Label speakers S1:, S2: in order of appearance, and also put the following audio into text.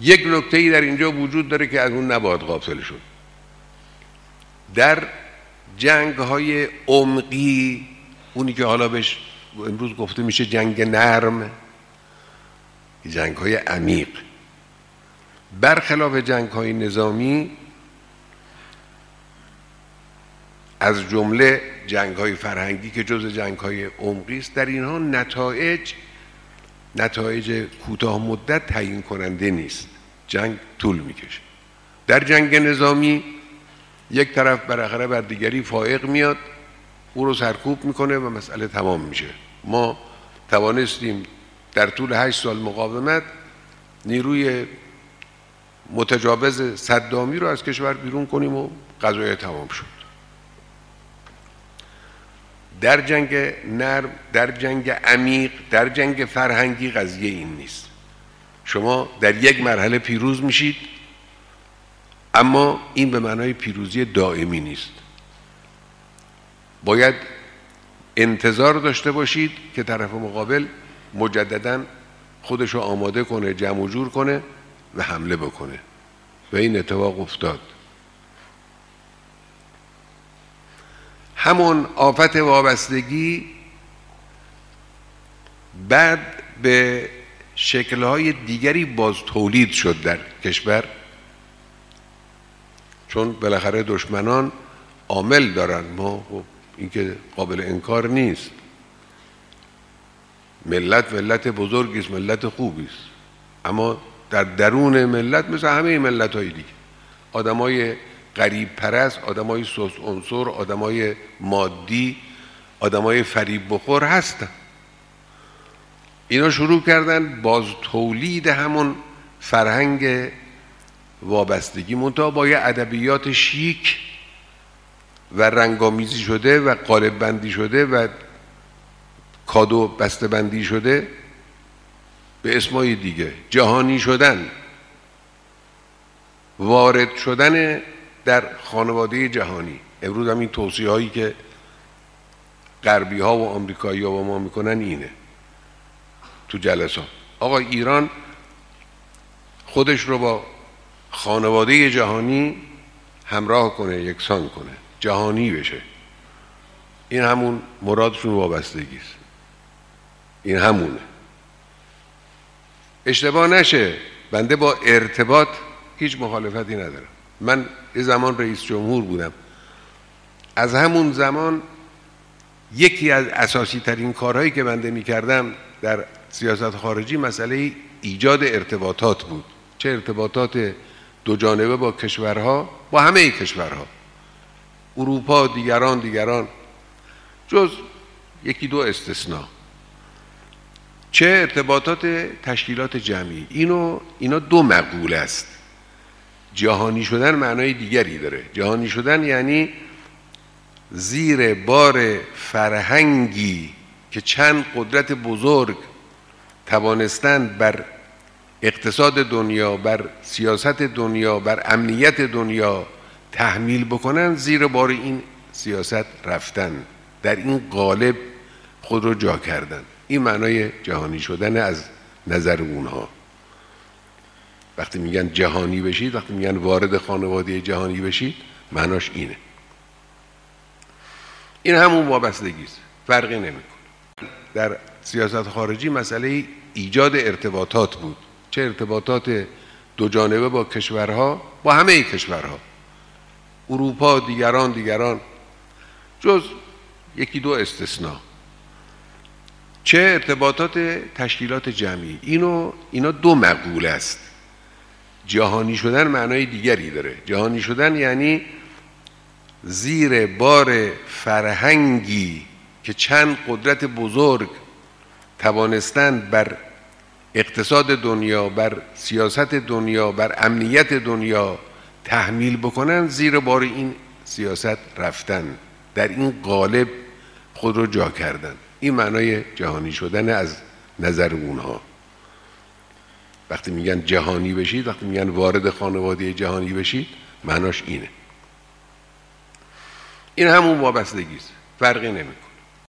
S1: یک نکته‌ای در اینجا وجود داره که از اون نباید غافل شد. در جنگ‌های عمقی، اونی که حالا بهش امروز گفته میشه جنگ نرم، جنگ‌های عمیق، برخلاف جنگ‌های نظامی، از جمله جنگ‌های فرهنگی که جز جنگ‌های عمقی است، در اینها نتایج کوتاه مدت تعیین کننده نیست. جنگ طول میکشه. در جنگ نظامی یک طرف بالاخره بر دیگری فائق میاد، او رو سرکوب میکنه و مسئله تمام میشه. ما توانستیم در طول 8 سال مقاومت نیروی متجاوز صدامی رو از کشور بیرون کنیم و قضیه تمام شد. در جنگ نرم، در جنگ عمیق، در جنگ فرهنگی قضیه این نیست. شما در یک مرحله پیروز میشید، اما این به معنای پیروزی دائمی نیست. باید انتظار داشته باشید که طرف مقابل مجدداً خودش رو آماده کنه، جمع و جور کنه و حمله بکنه و این اتفاق افتاد. همون آفت وابستگی بعد به شکل‌های دیگری باز تولید شد در کشور، چون بالاخره دشمنان عامل دارن. ما این که قابل انکار نیست. ملت بزرگی است، ملت خوبی است، اما در درون ملت مثل همه ملت‌های دیگه آدمای غریب پرست، آدمای سوس عنصر، آدمای مادی، آدمای فریب بخور هستن. اینا شروع کردن باز تولید همون فرهنگ وابستگی، منتها با یه ادبیات شیک و رنگامیزی شده و قالب بندی شده و کادو بسته بندی شده به اسمای دیگه. جهانی شدن، وارد شدن در خانواده جهانی. امروز هم این توصیه هایی که غربی ها و آمریکایی ها با ما میکنن اینه تو جلسات. آقا ایران خودش رو با خانواده جهانی همراه کنه، یکسان کنه، جهانی بشه. این همون مرادشون وابستگی است. این همونه. اشتباه نشه، بنده با ارتباط هیچ مخالفتی ندارم. من یه زمان رئیس جمهور بودم. از همون زمان یکی از اساسی ترین کارهایی که بنده میکردم در سیاست خارجی مسئله ایجاد ارتباطات بود. چه ارتباطات دو جانبه با کشورها، با همه کشورها، اروپا، دیگران جز یکی دو استثناء، چه ارتباطات تشکیلات جمعی. اینا دو مقوله است. جهانی شدن معنای دیگری داره. جهانی شدن یعنی زیر بار فرهنگی که چند قدرت بزرگ توانستند بر اقتصاد دنیا، بر سیاست دنیا، بر امنیت دنیا تحمیل بکنن، زیر بار این سیاست رفتن، در این قالب خود رو جا کردن. این معنای جهانی شدن از نظر اونها. وقتی میگن جهانی بشید، وقتی میگن وارد خانواده جهانی بشید، معناش اینه. این همون وابستگی است، فرقی نمیکنه. در سیاست خارجی مسئله ایجاد ارتباطات بود. چه ارتباطات دو جانبه با کشورها، با همه کشورها، اروپا، دیگران جز یکی دو استثناء، چه ارتباطات تشکیلات جمعی. اینا دو مقوله است. جهانی شدن معنای دیگری داره. جهانی شدن یعنی زیر بار فرهنگی که چند قدرت بزرگ توانستند بر اقتصاد دنیا، بر سیاست دنیا، بر امنیت دنیا تحمیل بکنن، زیر بار این سیاست رفتن، در این قالب خود رو جا کردن. این معنای جهانی شدن از نظر اونها. وقتی میگن جهانی بشید، وقتی میگن وارد خانواده جهانی بشید، معناش اینه. این همون وابستگی است، فرقی نمیکنه.